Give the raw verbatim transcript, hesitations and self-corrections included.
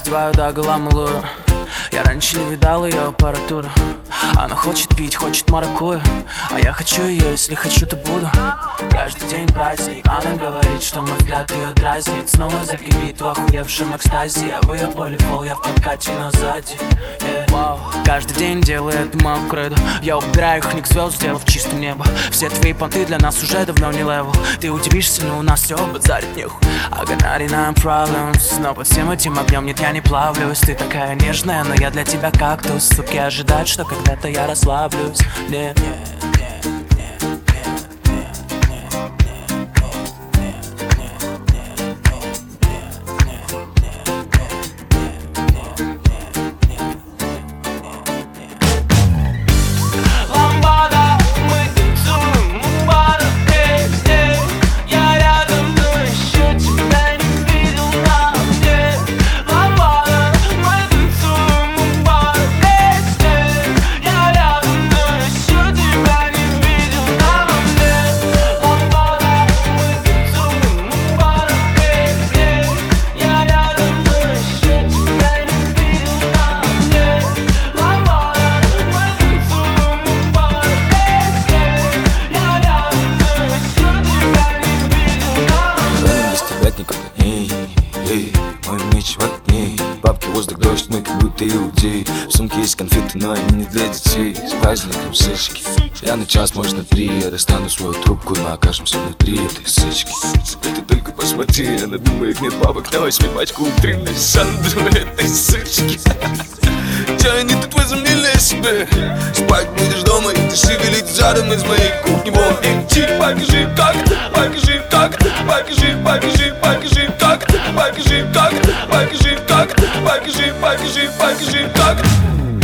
раздеваю догола малую. Я раньше не видал ее аппаратуру. Она хочет пить, хочет маракую, а я хочу ее, если хочу, то буду. Каждый день праздник, она говорит, что мой взгляд ее дразнит. Снова закипит в охуевшем экстазе. Я в ее поле пол, я в подкате, но сзади yeah. Wow. Каждый день делает мою кредо. Я убираю их, ник звезд, сделав чистым небо. Все твои понты для нас уже давно не левел. Ты удивишься, но у нас все базарит нехуй. I got ninety-nine problems, но под всем этим огнем нет, я не плавлюсь. Ты такая нежная, но я для тебя кактус. Суки ожидают, что когда-то я расслаблюсь. Нет, нет, нет, нет, нет, нет, нет. Ламбада, мы танцуем у бара, эй, эй. Я рядом, но еще тебя не видел на мне. Ламбада, мы танцуем у бара, эй, эй. Я рядом, но еще тебя не видел на мне. Ламбада, мы танцуем у бара, эй, эй. Я рядом, но еще тебя не видел на мне. Ламбада, мы танцуем у бара, эй, эй. Я рядом, но еще тебя не видел на мне. Без тебя никуда, эй, эй. Мой меч в огне, бабки, воздух, дождь, мы как будто иудеи. В сумке есть конфеты, но они не для детей. С праздником сычки, я на час, может на три. Я достану свою трубку, мы окажемся внутри этой сычки. Ты только посмотри, она думает, нет бабок на восьми пачку утренней Сандру этой сычки. Че они тут возомнили себе? Спать будешь дома, и ты шевелить задом из моей кухни. Вот, идти, покажи как ты, покажи как ты, покажи, покажи, покажи как ты, покажи как ты, покажи как ты, покажи, покажи, покажи как ты.